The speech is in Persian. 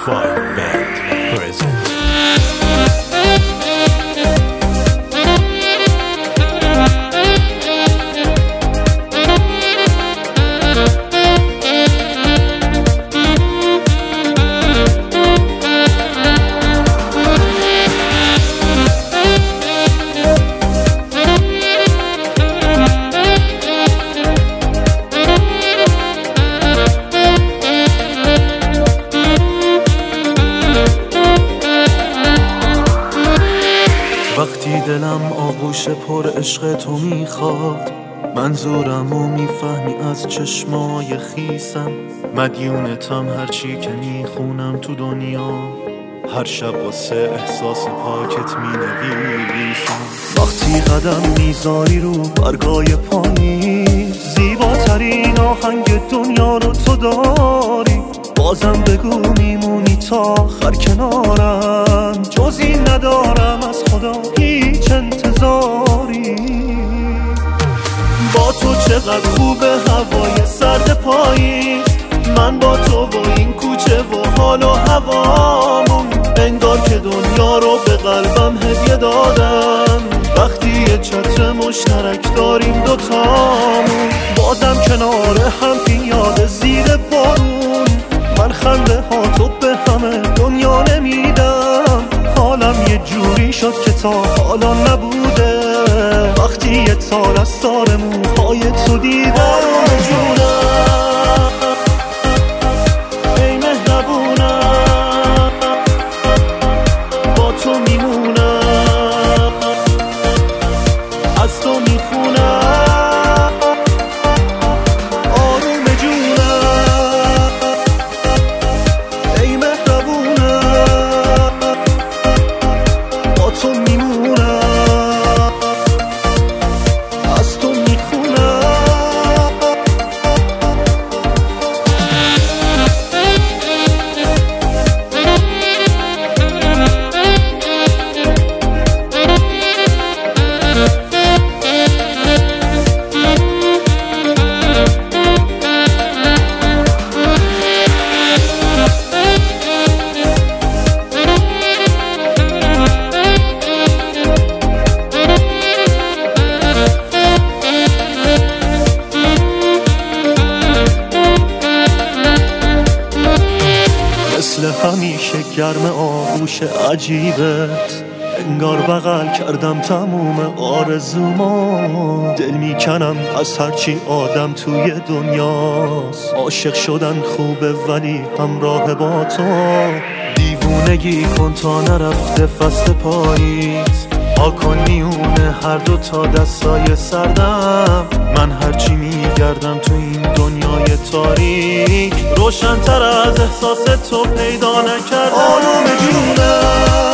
Fire Band present. وقتی دلم آغوش پر عشق تو میخواد، منظورمو میفهمی از چشمای خیسم. مدیونتم هرچی که میخونم تو دنیا، هر شب واسه احساس پاکت مینویسم. وقتی قدم میذاری رو برگای پاییز، زیباترین آهنگ دنیا رو تو داری. بازم بگو میمونی تا آخر کنارم، جزی ندارم از خدا هیچ انتظاری. با تو چقدر خوبه هوای سرد پاییز، من با تو و این کوچه و حال و هوامون، انگار که دنیا رو به قلبم هدیه دادم. وقتی یه چتر مشترک داریم دوتامون، بازم کنار هم این یاد زیر بارون. من خنده ها تو به همه دنیا نمیدم، حالم یه جوری شد که تا حالا نبوده. وقتی یه تار از تار موهای تو دیدم، جونم ای مهربونم، با تو میمونم، از تو میخونم. آروم جونم ای مهربونم، با تو میمونم، از تو میخونم. مثل همیشه گرم آغوش عجیبت، انگار بغل کردم تموم آرزوما. دل میکنم از هرچی آدم توی دنیاست، عاشق شدن خوبه ولی همراه با تو. دیوونگی کن تا نرفته فصل پاییز، ها کن میونه هر دو تا دستای سردم. من هرچی میگردم تو این دنیای تاریک، روشن‌تر از احساس تو پیدا نکردم. آروم جونم